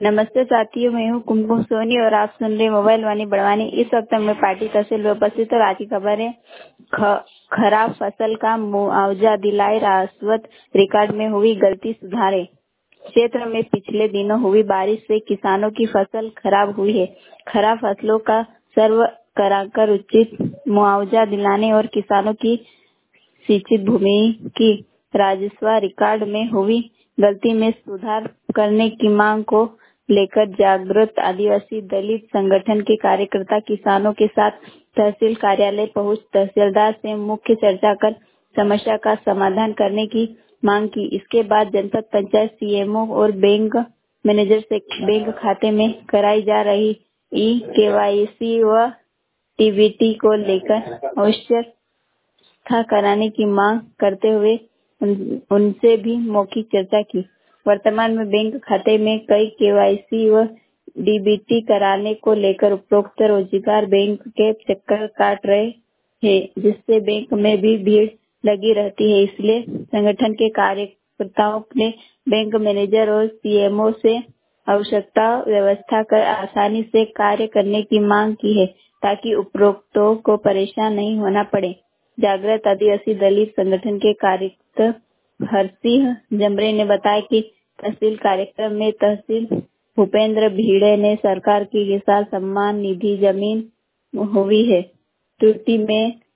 नमस्ते साथियों, मैं हूँ कुमकुम सोनी और आप सुन रहे मोबाइल वाणी बड़वानी। इस वक्त मैं पार्टी तहसील में उपस्थित और आज की खबर है। खराब फसल का मुआवजा दिलाए, राजस्व रिकॉर्ड में हुई गलती सुधारे। क्षेत्र में पिछले दिनों हुई बारिश से किसानों की फसल खराब हुई है। खराब फसलों का सर्वे कराकर उचित मुआवजा दिलाने और किसानों की सिंचित भूमि की राजस्व रिकॉर्ड में हुई गलती में सुधार करने की मांग को लेकर जागृत आदिवासी दलित संगठन के कार्यकर्ता किसानों के साथ तहसील कार्यालय पहुंच तहसीलदार से मुख्य चर्चा कर समस्या का समाधान करने की मांग की। इसके बाद जनपद पंचायत सीएमओ और बैंक मैनेजर से बैंक खाते में कराई जा रही ई-केवाईसी व टीबीटी को लेकर आवश्यक कराने की मांग करते हुए उनसे भी मौखिक चर्चा की। वर्तमान में बैंक खाते में कई केवाईसी व डीबीटी कराने को लेकर उपरोक्त रोजगार बैंक के चक्कर काट रहे हैं, जिससे बैंक में भी भीड़ लगी रहती है। इसलिए संगठन के कार्यकर्ताओं ने बैंक मैनेजर और सीएमओ से आवश्यकता व्यवस्था कर आसानी से कार्य करने की मांग की है, ताकि उपरोक्तों को परेशान नहीं होना पड़े। जागृत आदिवासी दलित संगठन के कार्यकर्ता हरसिंह जमरे ने बताया कि तहसील कार्यक्रम में तहसील भूपेंद्र भीड़े ने सरकार की किसान सम्मान निधि जमीन हुई है त्रुटि में